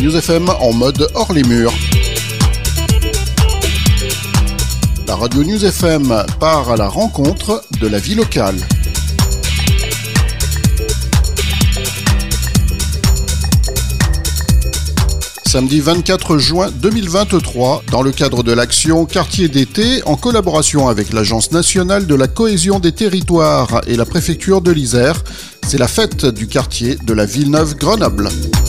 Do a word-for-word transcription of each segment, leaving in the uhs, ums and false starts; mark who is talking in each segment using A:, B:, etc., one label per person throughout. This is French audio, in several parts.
A: News F M en mode hors les murs. La radio News F M part à la rencontre de la vie locale. Samedi vingt-quatre juin deux mille vingt-trois, dans le cadre de l'action Quartier d'été, en collaboration avec l'Agence nationale de la cohésion des territoires et la préfecture de l'Isère, c'est la fête du quartier de la Villeneuve-Grenoble.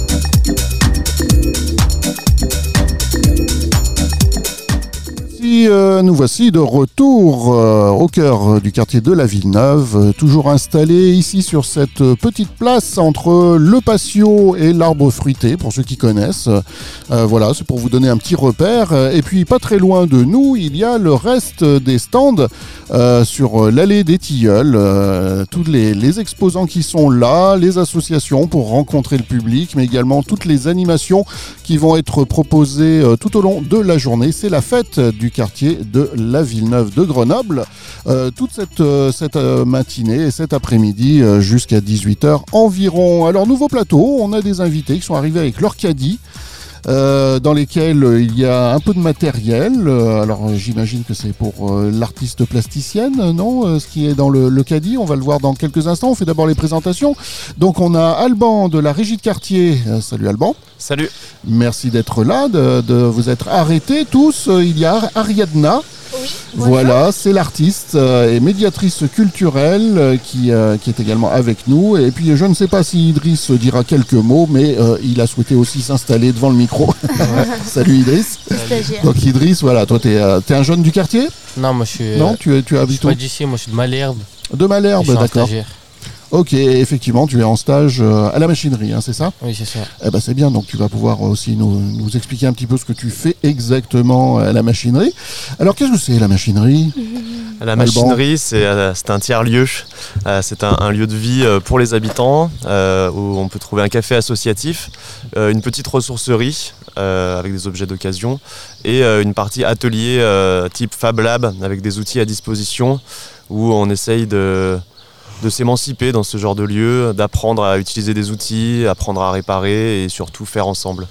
A: Euh, nous voici de retour euh, au cœur du quartier de la Villeneuve, euh, toujours installé ici sur cette petite place entre le patio et l'arbre fruité, pour ceux qui connaissent. Euh, voilà, c'est pour vous donner un petit repère. Et puis pas très loin de nous, il y a le reste des stands euh, sur l'allée des Tilleuls. Euh, tous les, les exposants qui sont là, les associations pour rencontrer le public, mais également toutes les animations qui vont être proposées euh, tout au long de la journée. C'est la fête du quartier de la Villeneuve de Grenoble, euh, toute cette, euh, cette euh, matinée et cet après-midi euh, jusqu'à dix-huit heures environ. Alors, nouveau plateau, on a des invités qui sont arrivés avec leur caddie, euh, dans lesquels euh, il y a un peu de matériel. Euh, alors, euh, j'imagine que c'est pour euh, l'artiste plasticienne, non euh, ce qui est dans le, le caddie, on va le voir dans quelques instants. On fait d'abord les présentations. Donc, on a Alban de la Régie de quartier. Euh, salut Alban.
B: Salut. Merci
A: d'être là, de, de vous être arrêtés tous. Il y a Ariadna.
C: Oui,
A: voilà, c'est l'artiste euh, et médiatrice culturelle euh, qui, euh, qui est également avec nous. Et puis je ne sais pas si Idriss dira quelques mots, mais euh, il a souhaité aussi s'installer devant le micro. Salut Idriss.
C: Stagiaire.
A: Donc Idriss, voilà, toi t'es, euh, t'es un jeune du quartier ?
B: Non, moi je suis.
A: Non, tu, tu habites où ?
B: Je suis pas d'ici, moi je suis de Malherbe.
A: De Malherbe, d'accord. Ok, effectivement, tu es en stage euh, à la machinerie, hein, c'est ça ?
B: Oui, c'est ça.
A: Eh ben, c'est bien, donc tu vas pouvoir aussi nous, nous expliquer un petit peu ce que tu fais exactement à la machinerie. Alors, qu'est-ce que c'est la machinerie ?
D: La machinerie, c'est, euh, c'est un tiers-lieu. Euh, c'est un, un lieu de vie euh, pour les habitants, euh, où on peut trouver un café associatif, euh, une petite ressourcerie euh, avec des objets d'occasion, et euh, une partie atelier euh, type Fab Lab, avec des outils à disposition, où on essaye de... de s'émanciper dans ce genre de lieu, d'apprendre à utiliser des outils, apprendre à réparer et surtout faire ensemble.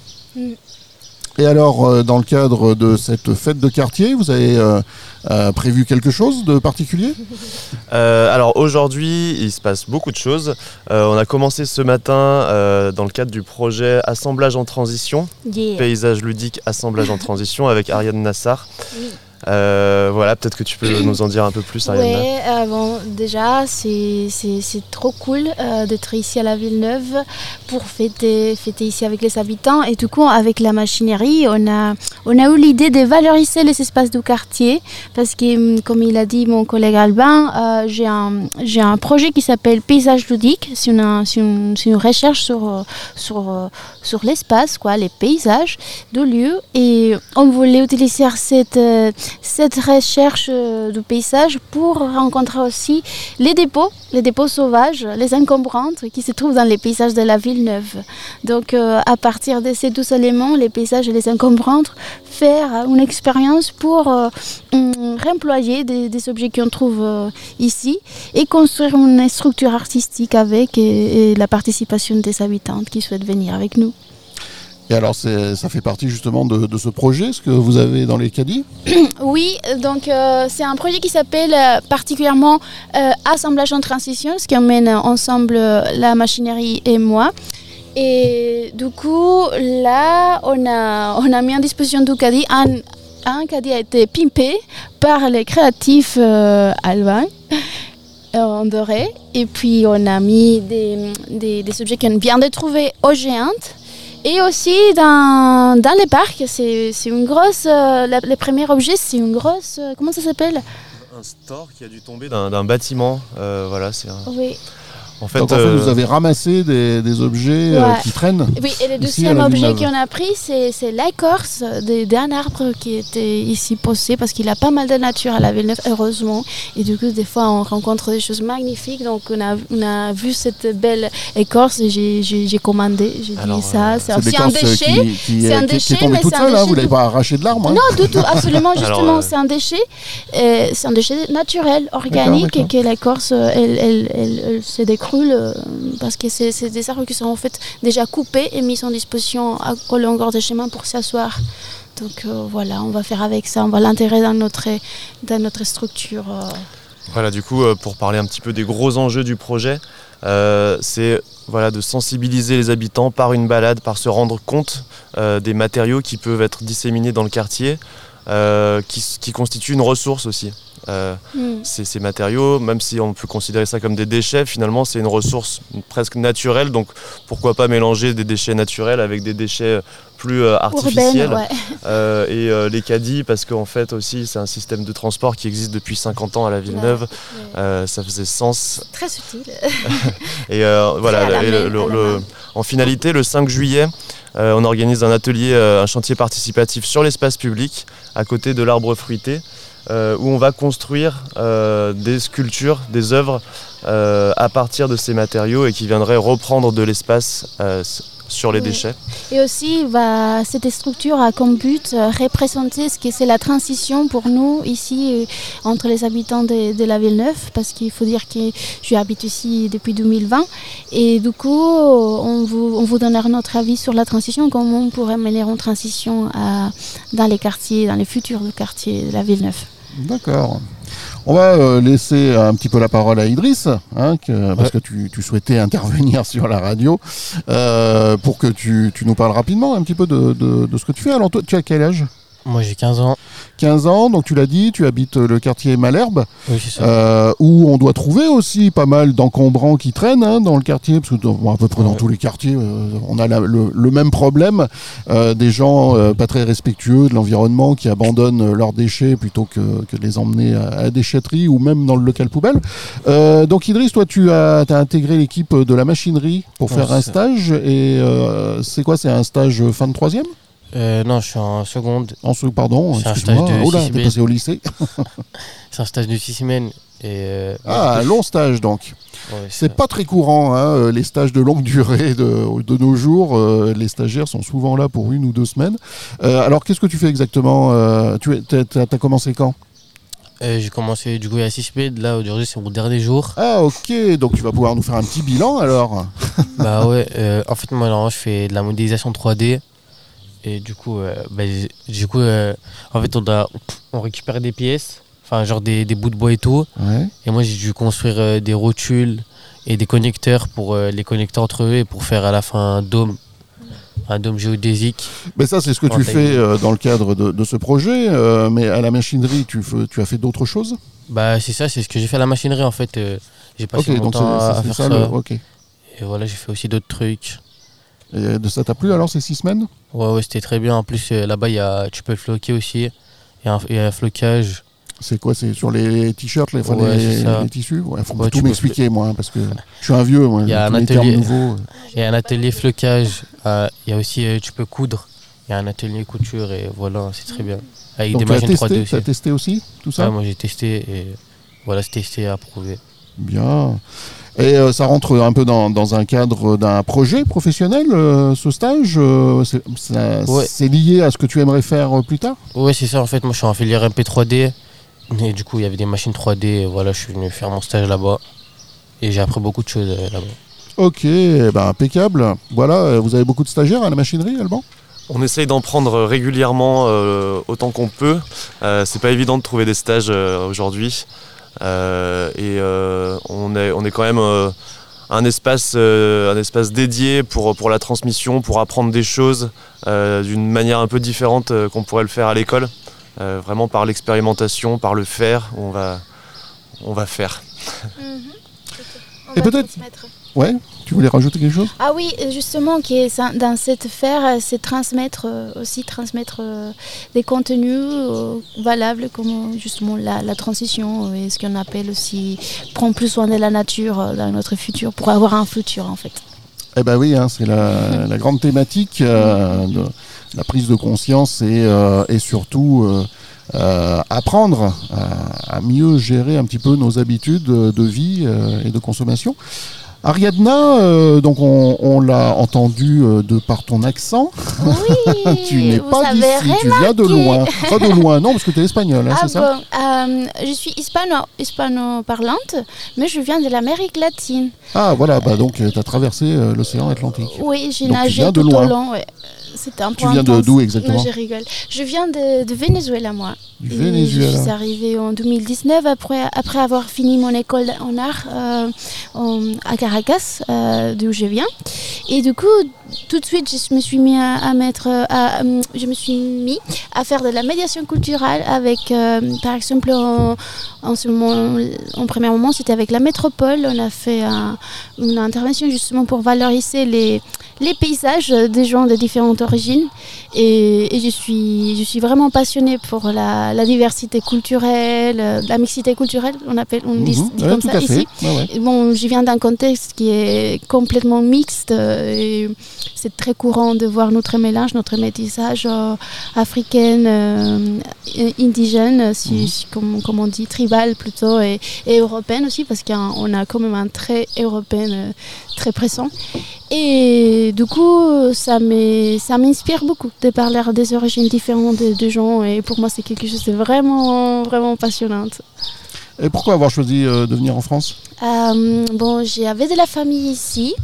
A: Et alors, euh, dans le cadre de cette fête de quartier, vous avez euh, euh, prévu quelque chose de particulier ?
D: euh, Alors aujourd'hui, il se passe beaucoup de choses. Euh, on a commencé ce matin euh, dans le cadre du projet Assemblage en transition,
C: yeah.
D: Paysage ludique, assemblage en transition avec Ariane Nassar.
C: Oui.
D: Euh, voilà, peut-être que tu peux nous en dire un peu plus, Ariane.
C: Oui, euh, bon, déjà, c'est, c'est, c'est trop cool euh, d'être ici à la Villeneuve pour fêter, fêter ici avec les habitants. Et du coup, avec la machinerie, on a, on a eu l'idée de valoriser les espaces du quartier parce que, comme il a dit mon collègue Albin, euh, j'ai, un, j'ai un projet qui s'appelle Paysage ludique. C'est une, c'est une, c'est une recherche sur, sur, sur l'espace, quoi, les paysages de lieux. Et on voulait utiliser cette... cette recherche de paysage pour rencontrer aussi les dépôts, les dépôts sauvages, les encombrantes qui se trouvent dans les paysages de la Villeneuve. Donc euh, à partir de ces deux éléments, les paysages et les encombrantes, faire une expérience pour euh, réemployer des, des objets qu'on trouve euh, ici et construire une structure artistique avec et, et la participation des habitantes qui souhaitent venir avec nous.
A: Et alors, c'est, ça fait partie justement de, de ce projet, ce que vous avez dans les caddies ?
C: Oui, donc euh, c'est un projet qui s'appelle euh, particulièrement euh, Assemblage en transition, ce qui emmène ensemble euh, la machinerie et moi. Et du coup, là, on a, on a mis en disposition du caddie. Un, un caddie a été pimpé par les créatifs euh, Alban. En doré. Et puis, on a mis des, des, des objets qu'on vient de trouver aux géantes. Et aussi dans, dans les parcs, c'est, c'est une grosse... Euh, la, le premier objet, c'est une grosse... Euh, comment ça s'appelle ?
D: Un store qui a dû tomber d'un, d'un bâtiment. Euh, voilà, c'est un...
C: Oui.
D: En fait,
A: Donc en fait, euh... vous avez ramassé des, des objets ouais. euh, qui traînent.
C: Oui, et le deuxième objet qu'on a pris, c'est, c'est l'écorce de, d'un arbre qui était ici posé parce qu'il a pas mal de nature à la Villeneuve, heureusement. Et du coup, des fois, on rencontre des choses magnifiques. Donc, on a, on a vu cette belle écorce et j'ai, j'ai, j'ai commandé. J'ai
D: Alors,
C: dit ça.
A: C'est, c'est un déchet. Qui, qui, c'est un déchet, qui est tombé toute seule, hein, vous ne l'avez pas arraché de l'arbre. Hein.
C: Non, du tout, absolument, justement. Alors, euh... c'est un déchet. Euh, c'est un déchet naturel, organique, et que l'écorce, elle, elle, elle, elle se décompose s'écroulent euh, parce que c'est, c'est des arbres qui sont en fait déjà coupés et mis en disposition à longueur de chemin pour s'asseoir. Donc euh, voilà, on va faire avec ça, on va l'intégrer dans notre, dans notre structure. Euh.
D: Voilà, du coup, euh, pour parler un petit peu des gros enjeux du projet, euh, c'est voilà, de sensibiliser les habitants par une balade, par se rendre compte euh, des matériaux qui peuvent être disséminés dans le quartier, euh, qui, qui constituent une ressource aussi. Euh, mm. ces, ces matériaux, même si on peut considérer ça comme des déchets, finalement c'est une ressource presque naturelle, donc pourquoi pas mélanger des déchets naturels avec des déchets plus euh, artificiels.
C: Urbaine, ouais.
D: euh, et euh, les caddies, parce qu'en fait aussi c'est un système de transport qui existe depuis cinquante ans à la Villeneuve, ouais, ouais. Euh, ça faisait sens.
C: Très subtil.
D: Et euh, voilà, et le, le, le, en finalité, le cinq juillet, euh, on organise un atelier, euh, un chantier participatif sur l'espace public, à côté de l'arbre fruité, Euh, où on va construire euh, des sculptures, des œuvres euh, à partir de ces matériaux et qui viendraient reprendre de l'espace euh, sur les oui. déchets.
C: Et aussi, bah, cette structure a comme but euh, représenter ce que c'est la transition pour nous ici euh, entre les habitants de, de la Villeneuve, parce qu'il faut dire que je habite ici depuis deux mille vingt et du coup, on vous, on vous donnera notre avis sur la transition, comment on pourrait mener une transition à, dans les quartiers, dans les futurs quartiers de la Villeneuve.
A: D'accord. On va euh, laisser un petit peu la parole à Idriss, hein, que, parce ouais. que tu, tu souhaitais intervenir sur la radio, euh, pour que tu, tu nous parles rapidement un petit peu de, de, de ce que tu fais. Alors toi, tu as quel âge ?
B: Moi j'ai quinze ans.
A: quinze ans, donc tu l'as dit, tu habites le quartier Malherbe,
B: oui, c'est ça.
A: Euh, où on doit trouver aussi pas mal d'encombrants qui traînent hein, dans le quartier, parce que bon, à peu près ouais. dans tous les quartiers, euh, on a la, le, le même problème, euh, des gens euh, pas très respectueux de l'environnement qui abandonnent leurs déchets plutôt que, que de les emmener à, à la déchetterie ou même dans le local poubelle. Euh, donc Idriss, toi tu as, as intégré l'équipe de la machinerie pour ouais, faire un stage, et euh, c'est quoi, c'est un stage fin de troisième ?
B: Euh, non, je suis en seconde.
A: En seconde, pardon.
B: C'est un stage de
A: oh là,
B: six
A: t'es
B: semaines.
A: passé au lycée.
B: C'est un stage de six semaines. Et euh,
A: ah, un long stage donc.
B: Ouais,
A: c'est
B: ça.
A: pas très courant, hein, les stages de longue durée de, de nos jours. Euh, les stagiaires sont souvent là pour une ou deux semaines. Euh, alors, qu'est-ce que tu fais exactement euh, Tu as commencé quand
B: euh, J'ai commencé du coup il y a six semaines. Là, aujourd'hui, c'est mon dernier jour.
A: Ah, ok. Donc, tu vas pouvoir nous faire un petit bilan alors.
B: Bah ouais. Euh, en fait, moi, alors, je fais de la modélisation trois D. Et du coup, euh, bah, du coup euh, en fait, on, a, on récupère des pièces, enfin, genre des, des bouts de bois et tout.
A: Ouais.
B: Et moi, j'ai dû construire euh, des rotules et des connecteurs pour euh, les connecter entre eux et pour faire à la fin un dôme, un dôme géodésique.
A: Mais ça, c'est ce que tu fais euh, dans le cadre de, de ce projet. Euh, mais à la machinerie, tu, fais, tu as fait d'autres choses ?
B: Bah, c'est ça, c'est ce que j'ai fait à la machinerie en fait. Euh, j'ai passé
A: okay,
B: mon
A: donc
B: temps
A: c'est, c'est,
B: à
A: c'est
B: faire
A: ça.
B: ça.
A: Le... Okay.
B: Et voilà, j'ai fait aussi d'autres trucs.
A: Et de ça t'a plu alors ces six semaines ?
B: Ouais, ouais, c'était très bien. En plus, euh, là-bas, y a, tu peux floquer aussi. Il y a un, y a un flocage.
A: C'est quoi ? C'est sur les t-shirts, les, enfin,
B: ouais,
A: les, les tissus ? Ouais, faut
B: ouais,
A: tout m'expliquer, moi, hein, parce que je suis un vieux. Il
B: y a un atelier. Il y a un atelier flocage. Il euh, y a aussi, euh, tu peux coudre. Il y a un atelier couture et voilà, c'est très bien. Avec
A: donc
B: des machines
A: testé,
B: trois D aussi.
A: Tu as testé aussi tout ça ?
B: Ouais, moi j'ai testé et voilà, c'est testé et approuvé.
A: Bien. Et euh, ça rentre un peu dans, dans un cadre d'un projet professionnel, euh, ce stage euh, c'est, ça,
B: ouais.
A: c'est lié à ce que tu aimerais faire euh, plus tard ?
B: Oui, c'est ça. En fait, moi je suis en filière M P trois D. Et du coup, il y avait des machines trois D. Et voilà, je suis venu faire mon stage là-bas. Et j'ai appris beaucoup de choses euh, là-bas.
A: Ok, eh ben, impeccable. Voilà, vous avez beaucoup de stagiaires à la machinerie, Alban ?
D: On essaye d'en prendre régulièrement euh, autant qu'on peut. Euh, c'est pas évident de trouver des stages euh, aujourd'hui. Euh, et euh, on, est, on est quand même euh, un, espace, euh, un espace dédié pour, pour la transmission, pour apprendre des choses euh, d'une manière un peu différente euh, qu'on pourrait le faire à l'école. Euh, vraiment par l'expérimentation, par le faire, on va, on va faire.
C: Mmh.
A: Et peut-être... Ouais, tu voulais rajouter quelque chose ?
C: Ah oui, justement, qui est dans cette faire, c'est transmettre aussi transmettre des contenus valables comme justement la, la transition et ce qu'on appelle aussi prendre plus soin de la nature dans notre futur pour avoir un futur en fait.
A: Eh ben oui, hein, c'est la, la grande thématique euh, de la prise de conscience et, euh, et surtout euh, euh, apprendre à, à mieux gérer un petit peu nos habitudes de vie euh, et de consommation. Ariadna, euh, donc on, on l'a entendu euh, de par ton accent.
C: Oui,
A: tu n'es
C: vous
A: pas
C: avez
A: d'ici, tu viens de loin. Pas de loin, non, parce que tu es espagnole, hein,
C: Ah
A: c'est ça?
C: bon, euh, je suis hispano, hispano-parlante, mais je viens de l'Amérique latine.
A: Ah voilà, bah donc tu as traversé euh, l'océan Atlantique.
C: Oui, j'ai
A: Donc, tu
C: nagé
A: viens de
C: tout
A: loin.
C: au long. Ouais. C'était un peu
A: Tu viens de-
C: intense.
A: d'où exactement?
C: Non, je rigole. Je viens de, de Venezuela, moi.
A: Du
C: Et
A: Venezuela.
C: Je suis arrivée en deux mille dix-neuf après, après avoir fini mon école en art euh, en- à Caracas, euh, d'où je viens. Et du coup, tout de suite, je me suis mis à, à mettre, à, à- je me suis mis à faire de la médiation culturelle avec, euh, par exemple, en, en ce moment, en premier moment, c'était avec la métropole. On a fait un- une intervention justement pour valoriser les, les paysages des gens de différentes origines. Et, et je suis, je suis vraiment passionnée pour la, la diversité culturelle, euh, la mixité culturelle, on appelle, on dit,
A: Mhm,
C: dit
A: ouais,
C: comme
A: tout
C: ça
A: à fait.
C: ici.
A: Ouais, ouais.
C: Et bon, je viens d'un contexte qui est complètement mixte euh, et c'est très courant de voir notre mélange, notre métissage euh, africaine, euh, indigène, si,
A: Mhm.
C: si- comme, comme on dit, tribal plutôt, et, et européenne aussi, parce qu'on a quand même un trait européen euh, très pressant. Et du coup, ça m'est- ça m'inspire beaucoup de parler des origines différentes de, de gens, et pour moi, c'est quelque chose de vraiment, vraiment passionnant.
A: Et pourquoi avoir choisi euh, de venir en France?
C: Euh, bon, j'avais de la famille ici.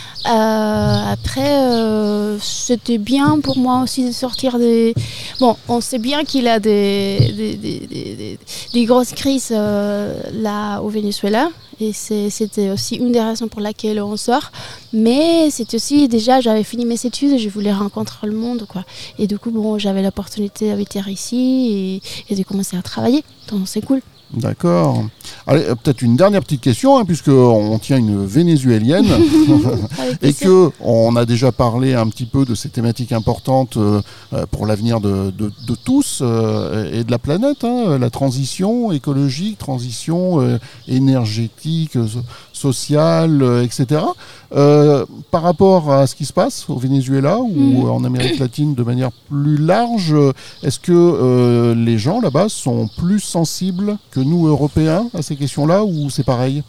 C: Euh, après, euh, c'était bien pour moi aussi de sortir des... Bon, on sait bien qu'il a des, des, des, des, des- des grosses crises euh, là au Venezuela. Et c'est- c'était aussi une des raisons pour laquelle on sort. Mais c'était aussi, déjà, j'avais fini mes études et je voulais rencontrer le monde, quoi. Et du coup, bon, j'avais l'opportunité d'habiter ici et, et de commencer à travailler. Donc, c'est cool.
A: D'accord. Allez, euh, peut-être une dernière petite question, hein, puisqu'on tient une vénézuélienne.
C: Avec
A: Et
C: plaisir.
A: que on a déjà parlé un petit peu de ces thématiques importantes euh, euh, pour l'avenir de, de- de tous euh, et de la planète, hein, la transition écologique, transition euh, énergétique, euh, so- sociale, euh, et cetera. Euh, par rapport à ce qui se passe au Venezuela ou
C: Mm.
A: en Amérique latine de manière plus large, euh, est-ce que euh, les gens là-bas sont plus sensibles que nous, Européens, à ces questions-là, ou c'est pareil?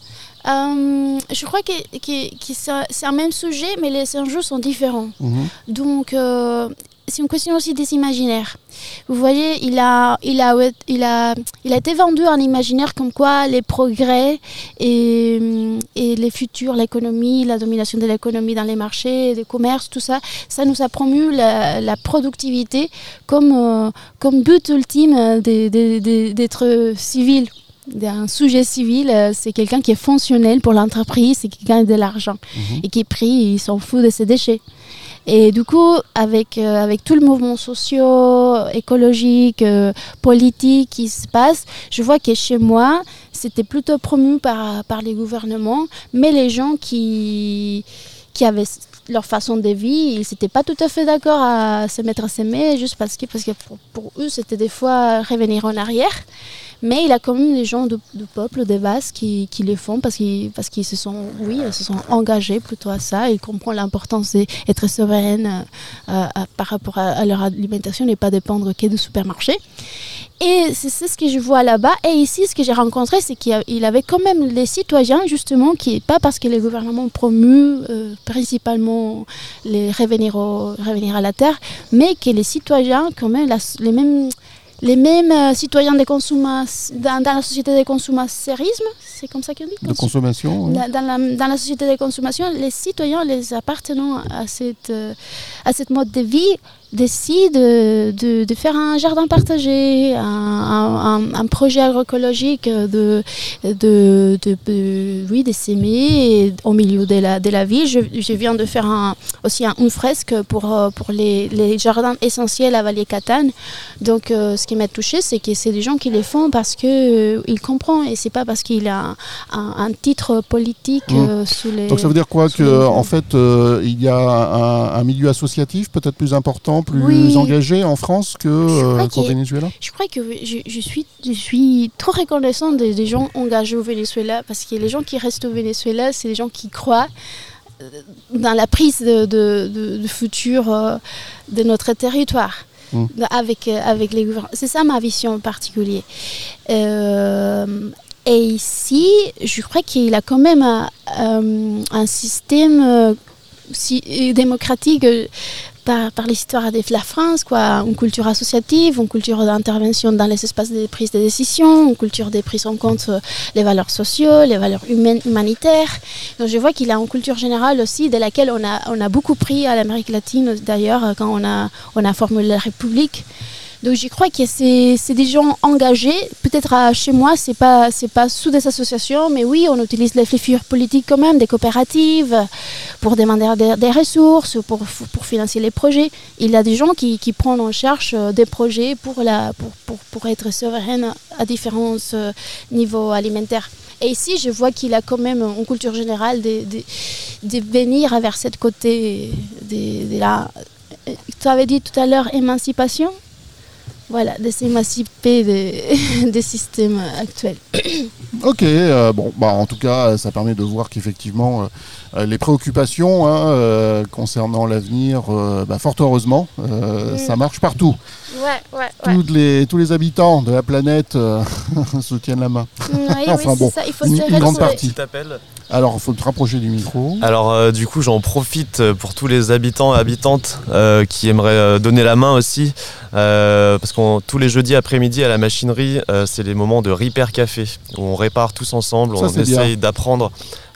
C: Euh, je crois que, que- que c'est c'est un même sujet, mais les enjeux sont différents.
A: Mhm.
C: Donc, euh, c'est une question aussi des imaginaires. Vous voyez, il a, il a, il a, il a été vendu un imaginaire comme quoi les progrès et, et les futurs, l'économie, la domination de l'économie dans les marchés, les commerces, tout ça, ça nous a promu la, la productivité comme, euh, comme but ultime de- de- de- d'être civil. Un sujet civil, euh, c'est quelqu'un qui est fonctionnel pour l'entreprise, c'est quelqu'un qui a de l'argent
A: Mhm.
C: et qui est pris, il s'en fout de ses déchets. Et du coup, avec, euh, avec tout le mouvement social, écologique, euh, politique qui se passe, je vois que chez moi, c'était plutôt promu par, par les gouvernements, mais les gens qui, qui avaient leur façon de vie, ils n'étaient pas tout à fait d'accord à se mettre à s'aimer, juste parce que, parce que pour, pour eux, c'était des fois revenir en arrière. Mais il y a quand même des gens du de peuple, des bases, qui, qui le font parce qu'ils, parce qu'ils se sont, oui, ils se sont engagés plutôt à ça. Ils comprennent l'importance d'être souveraine euh, euh, par rapport à, à leur alimentation et pas dépendre que du supermarché. Et c'est c'est ce que je vois là-bas. Et ici, ce que j'ai rencontré, c'est qu'il y a- il avait quand même les citoyens, justement, qui, pas parce que les gouvernements promu euh, principalement les revenir, au, revenir à la terre, mais que les citoyens, quand même, la- les mêmes... Les mêmes euh, citoyens de consommateurs dans, dans la société de consommateurisme, c'est comme ça qu'on dit?
A: De consommation, ouais.
C: Dans, dans la, dans la société de consommation, les citoyens, les appartenant à cette, euh, à cette mode de vie, décident de, de, de faire un jardin partagé, un, un, un- un projet agroécologique, de, de, de, de- oui, de s'aimer au milieu de la, de la ville. Je, je viens de faire un, aussi un- une fresque pour, euh, pour les, les jardins essentiels à Valier-Catane. Donc, euh, ce qui m'a touchée, c'est que c'est des gens qui les font parce qu'ils euh, comprennent et c'est pas parce qu'il a un, un, un titre politique euh, sous les...
A: Donc ça veut dire quoi?
C: sous
A: Que
C: les-
A: en fait, euh, il y a un, un milieu associatif peut-être plus important, plus
C: Oui.
A: engagé en France que, euh,
C: crois
A: qu'au
C: qu'il y a-
A: Venezuela?
C: Je crois que je, je suis, je suis trop reconnaissante des, des gens engagés au Venezuela parce que les gens qui restent au Venezuela, c'est des gens qui croient euh, dans la prise de, de, de- de futur euh, de notre territoire.
A: Mm.
C: Avec, euh, avec les gouvernements. C'est ça ma vision en particulier. Euh, Et ici, je crois qu'il a quand même un, euh, un système euh, si, démocratique euh, par, par l'histoire de la France, quoi. Une culture associative, une culture d'intervention dans les espaces de prise de décision, une culture de prise en compte euh, les valeurs sociales, les valeurs humaines, humanitaires. Donc je vois qu'il a une culture générale aussi de laquelle on a, on a beaucoup pris à l'Amérique latine, d'ailleurs, quand on a, on a formulé la République. Donc je crois que c'est, c'est des gens engagés. Peut-être à, chez moi, c'est pas, c'est pas sous des associations, mais oui, on utilise les figures politiques quand même, des coopératives, pour demander des, des ressources, pour, pour financer les projets. Il y a des gens qui, qui prennent en charge des projets pour, la, pour, pour, pour être souveraines à différents euh, niveaux alimentaires. Et ici, je vois qu'il a quand même une culture générale de, de, de venir vers cette côté de, de la... Tu avais dit tout à l'heure émancipation ? Voilà, de s'émanciper des, des systèmes actuels.
A: Ok, euh, bon, bah en tout cas, ça permet de voir qu'effectivement, euh, les préoccupations hein, euh, concernant l'avenir, euh, bah, fort heureusement, euh, mmh. ça marche partout.
C: Ouais, ouais, ouais.
A: Toutes les, tous les habitants de la planète euh, se tiennent la main.
C: Oui,
A: enfin
C: oui,
A: bon,
C: ça. Il faut
A: une,
C: se
A: une grande partie.
D: T'appelles
A: Alors, il faut te rapprocher du micro.
D: Alors, euh, du coup, j'en profite pour tous les habitants et habitantes euh, qui aimeraient euh, donner la main aussi. Euh, parce que tous les jeudis après-midi à la machinerie, euh, c'est les moments de Repair Café, où on répare tous ensemble,
A: Ça,
D: on essaye
A: bien.
D: d'apprendre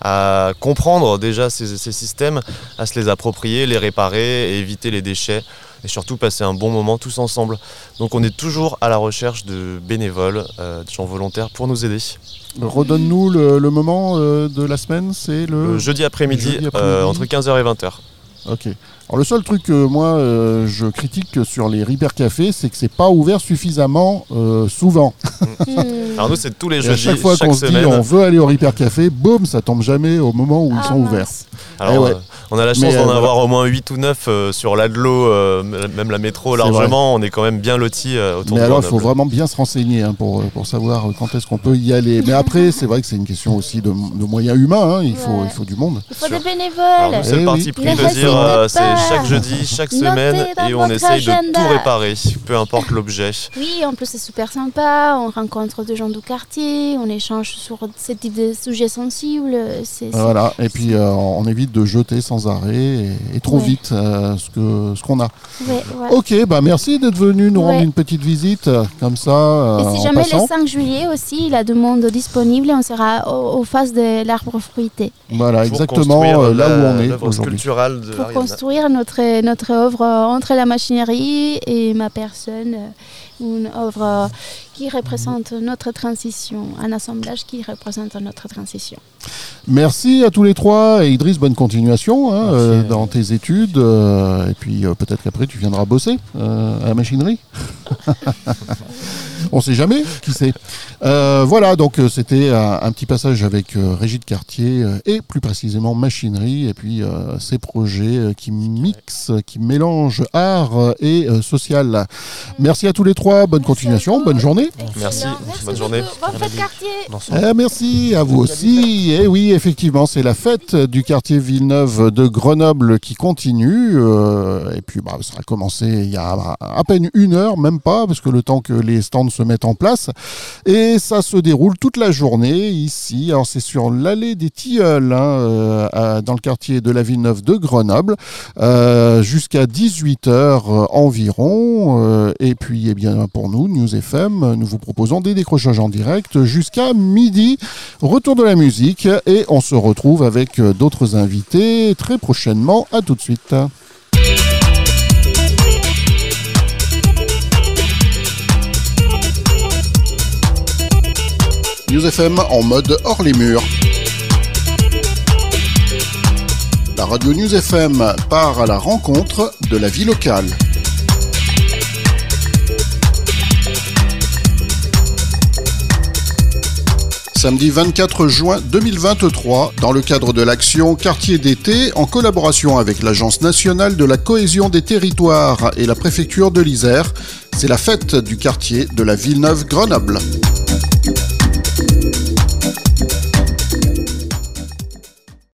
D: à comprendre déjà ces, ces systèmes, à se les approprier, les réparer et éviter les déchets. Et surtout passer un bon moment tous ensemble. Donc on est toujours à la recherche de bénévoles, euh, de gens volontaires pour nous aider.
A: Redonne-nous le, le moment euh, de la semaine, c'est le...
D: Le jeudi après-midi,
A: jeudi après-midi.
D: Euh, entre quinze heures et vingt heures.
A: Ok. Alors le seul truc que moi euh, je critique sur les Repair Café, c'est que c'est pas ouvert suffisamment euh, souvent.
D: Alors nous c'est tous les
A: Et
D: jeudis,
A: à chaque fois
D: chaque
A: qu'on se dit
D: semaine.
A: on veut aller au Repair Café, boum, ça tombe jamais au moment où
C: Ah,
A: ils sont
C: mince.
A: ouverts.
D: Alors
A: Eh ouais.
D: euh, on a la chance
A: Mais,
D: d'en
A: euh,
D: avoir au moins huit ou neuf euh, sur l'Adlo, euh, même la métro
A: C'est
D: largement. On est quand même bien lotis euh, autour
A: Mais
D: de
A: alors il faut
D: Grenoble.
A: vraiment bien se renseigner hein, pour, pour savoir quand est-ce qu'on peut y aller. Mais après c'est vrai que c'est une question aussi de, de moyens humains, hein. il, faut,
C: Ouais.
A: il faut du monde.
C: Il faut
D: Sûr.
C: des bénévoles.
D: Alors nous c'est
A: Eh
D: le
A: oui.
D: parti pris
C: Ne
D: de
C: restez
D: dire euh, c'est
C: pas.
D: chaque jeudi, chaque
C: Notez
D: semaine
C: dans
D: et on
C: votre
D: essaye de
C: agenda.
D: tout réparer, peu importe l'objet.
C: Oui, en plus c'est super sympa, on rencontre des gens du quartier, on échange sur ce type de sujets sensibles. C'est, c'est...
A: Voilà. Et puis euh, on évite de jeter sans arrêt et, et trop
C: Ouais.
A: vite euh, ce, que, ce qu'on a.
C: Ouais, ouais.
A: Ok, bah merci d'être venu nous
C: Ouais.
A: rendre une petite visite euh, comme ça euh,
C: Et si
A: en
C: jamais
A: passant.
C: le cinq juillet aussi, la demande disponible, on sera au, au face de l'arbre fruité
A: Voilà,
D: Pour
A: exactement
D: construire
A: euh, là
D: la-
A: où on est
D: l'œuvre
A: aujourd'hui.
D: sculpturale de
C: pour
D: Ariana.
C: construire notre, notre œuvre entre la machinerie et ma personne. Une œuvre euh, qui représente notre transition, un assemblage qui représente notre transition.
A: Merci à tous les trois et Idriss, bonne continuation hein,
B: Merci,
A: euh,
B: euh.
A: dans tes études euh, et puis euh, peut-être qu'après tu viendras bosser euh, à la machinerie. On sait jamais, qui sait. Euh, voilà, donc euh, c'était un, un petit passage avec euh, Régie de Quartier euh, et plus précisément machinerie et puis euh, ces projets euh, qui mixent, qui mélangent art euh, et euh, social. Merci à tous les trois, bonne continuation, bonne journée.
D: Merci,
C: Excellent.
D: bonne journée.
C: beaucoup. Bonne fête quartier.
B: Bonsoir.
A: Eh, merci à vous aussi. Et oui, effectivement, c'est la fête du quartier Villeneuve de Grenoble qui continue. Euh, et puis, bah, ça a commencé il y a à peine une heure, même pas, parce que le temps que les stands se mettent en place. Et ça se déroule toute la journée ici. Alors, c'est sur l'allée des Tilleuls, hein, euh, à- dans le quartier de la Villeneuve de Grenoble, euh, jusqu'à dix-huit heures euh, environ. Euh, et puis, eh bien, pour nous, News F M, nous vous proposons des décrochages en direct jusqu'à midi. Retour de la musique et on se retrouve avec euh, d'autres invités très prochainement. À tout de suite. News F M en mode hors les murs. La radio News F M part à la rencontre de la vie locale. Samedi vingt-quatre juin deux mille vingt-trois, dans le cadre de l'action Quartier d'été, en collaboration avec l'Agence nationale de la cohésion des territoires et la préfecture de l'Isère, c'est la fête du quartier de la Villeneuve Grenoble.